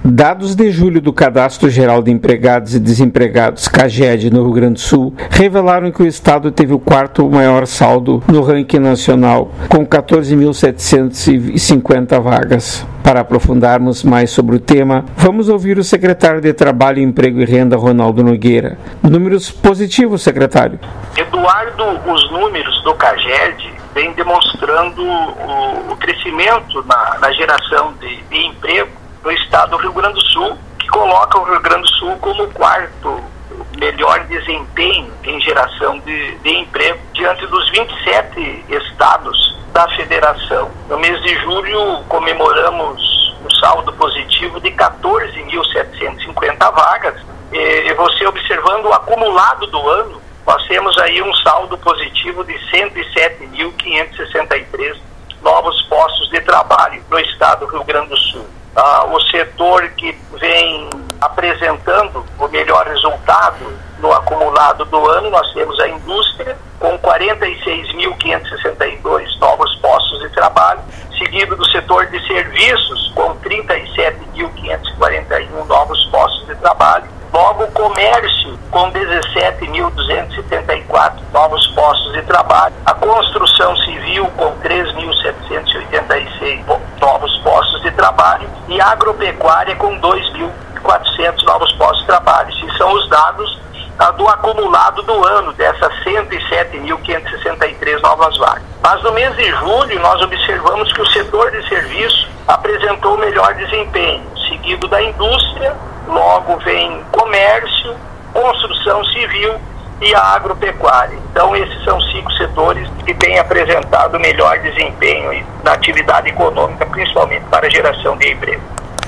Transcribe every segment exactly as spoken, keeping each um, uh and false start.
Dados de julho do Cadastro Geral de Empregados e Desempregados, CAGED, no Rio Grande do Sul, revelaram que o estado teve o quarto maior saldo no ranking nacional, com catorze mil setecentas e cinquenta vagas. Para aprofundarmos mais sobre o tema, vamos ouvir o secretário de Trabalho, Emprego e Renda, Ronaldo Nogueira. Números positivos, secretário. Eduardo, os números do CAGED vêm demonstrando o, o crescimento na, na geração de, de emprego no estado do Rio Grande do Sul, que coloca o Rio Grande do Sul como o quarto melhor desempenho em geração de, de emprego diante dos vinte e sete estados da federação. No mês de julho comemoramos um saldo positivo de catorze mil setecentas e cinquenta vagas, e você observando o acumulado do ano, nós temos aí um saldo positivo de cento e sete mil quinhentos e sessenta e três novos postos de trabalho no estado do Rio Grande do Sul. Ah, o setor que vem apresentando o melhor resultado no acumulado do ano, nós temos a indústria com quarenta e seis mil quinhentos e sessenta e dois novos postos de trabalho, seguido do setor de serviços com trinta e sete mil quinhentos e quarenta e um novos postos de trabalho. Logo, o comércio com dezessete mil duzentos e setenta e quatro novos postos de trabalho, a construção civil com três mil setecentos e oitenta e seis novos postos de trabalho e a agropecuária com dois mil e quatrocentos novos postos de trabalho. Esses são os dados ah, do acumulado do ano, dessas cento e sete mil quinhentos e sessenta e três novas vagas. Mas no mês de julho nós observamos que o setor de serviço apresentou o melhor desempenho, seguido da indústria, logo vem comércio, construção civil e a agropecuária. Então esses são cinco setores que têm apresentado o melhor desempenho na atividade econômica, principalmente para a geração de emprego.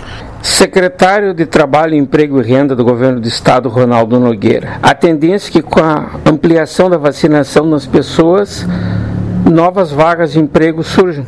Secretário de Trabalho, Emprego e Renda do Governo do Estado, Ronaldo Nogueira. A tendência é que com a ampliação da vacinação nas pessoas, novas vagas de emprego surjam.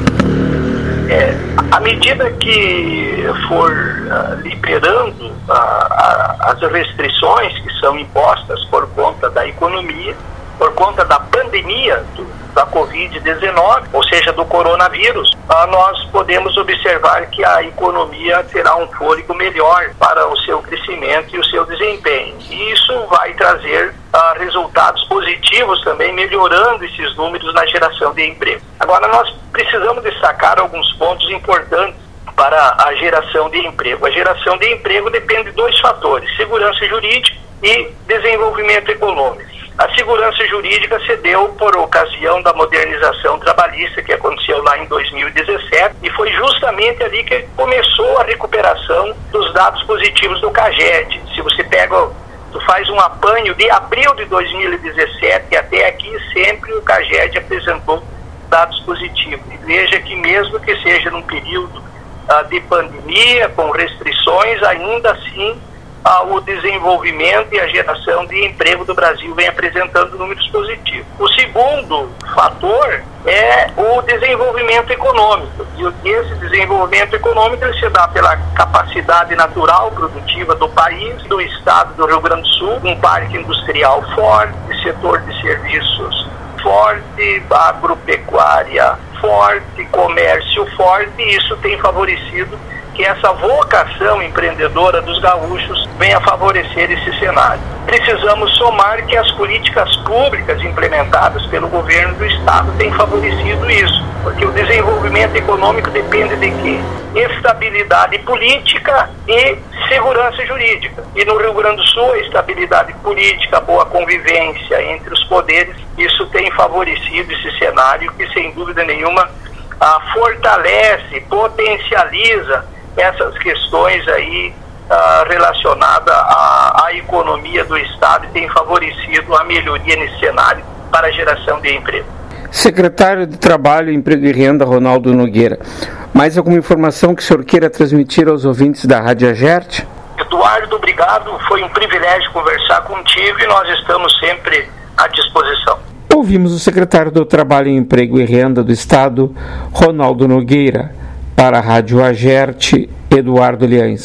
É, à medida que for uh, liberando uh, uh, as restrições que são impostas por conta da economia, por conta da pandemia do, da covid dezenove, ou seja, do coronavírus, uh, nós podemos observar que a economia terá um fôlego melhor para o seu crescimento e o seu desempenho. E isso vai trazer uh, resultados positivos também, melhorando esses números na geração de emprego. Agora, nós precisamos destacar alguns pontos importantes para a geração de emprego. A geração de emprego depende de dois fatores: segurança jurídica e desenvolvimento econômico. A segurança jurídica se deu por ocasião da modernização trabalhista que aconteceu lá em dois mil e dezessete, e foi justamente ali que começou a recuperação dos dados positivos do CAGED. Se você pega, tu faz um apanho de abril de dois mil e dezessete até aqui, sempre o CAGED apresentou dados positivos. E veja que mesmo que seja num período uh, de pandemia, com restrições, ainda assim uh, o desenvolvimento e a geração de emprego do Brasil vem apresentando números positivos. O segundo fator é o desenvolvimento econômico. E esse desenvolvimento econômico ele se dá pela capacidade natural produtiva do país, do estado do Rio Grande do Sul, um parque industrial forte, setor de serviços forte, agropecuária forte, comércio forte, e isso tem favorecido que essa vocação empreendedora dos gaúchos venha favorecer esse cenário. Precisamos somar que as políticas públicas implementadas pelo governo do estado têm favorecido isso, porque o desenvolvimento econômico depende de quê? Estabilidade política e segurança jurídica. E no Rio Grande do Sul, a estabilidade política, a boa convivência entre os poderes, isso tem favorecido esse cenário que, sem dúvida nenhuma, ah, fortalece, potencializa essas questões aí ah, relacionadas à, à economia do estado e tem favorecido a melhoria nesse cenário para a geração de emprego. Secretário de Trabalho, Emprego e Renda, Ronaldo Nogueira. Mais alguma informação que o senhor queira transmitir aos ouvintes da Rádio Agerte? Eduardo, obrigado. Foi um privilégio conversar contigo e nós estamos sempre à disposição. Ouvimos o secretário do Trabalho, Emprego e Renda do Estado, Ronaldo Nogueira. Para a Rádio Agerte, Eduardo Liães.